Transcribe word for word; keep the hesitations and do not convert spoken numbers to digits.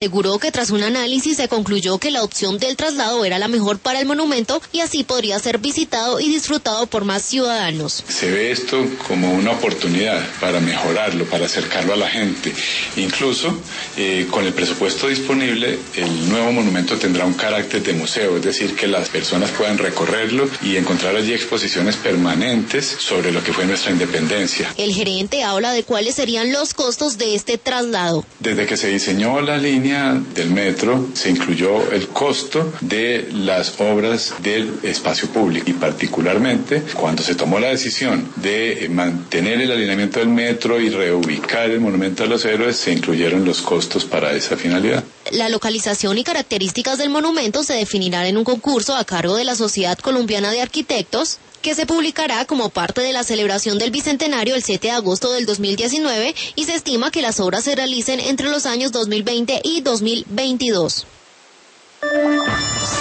Aseguró que tras un análisis se concluyó que la opción del traslado era la mejor para el monumento y así podría ser visitado y disfrutado por más ciudadanos. Se ve esto como una oportunidad para mejorarlo, para acercarlo a la gente. Incluso eh, con el presupuesto disponible, el nuevo monumento tendrá un carácter de museo, es decir, que las personas puedan recorrerlo y encontrar allí exposiciones permanentes sobre lo que fue nuestra independencia. El gerente habla de cuáles serían los costos de este traslado. Desde que se diseñó la línea del metro, se incluyó el costo de las obras del espacio público y particularmente cuando se tomó la decisión de mantener el alineamiento del metro y reubicar el monumento a los héroes, se incluyeron los costos para esa finalidad. La localización y características del monumento se definirán en un concurso a cargo de la Sociedad Colombiana de Arquitectos, que se publicará como parte de la celebración del Bicentenario el siete de agosto del dos mil diecinueve y se estima que las obras se realicen entre los años dos mil veinte y dos mil veintidós.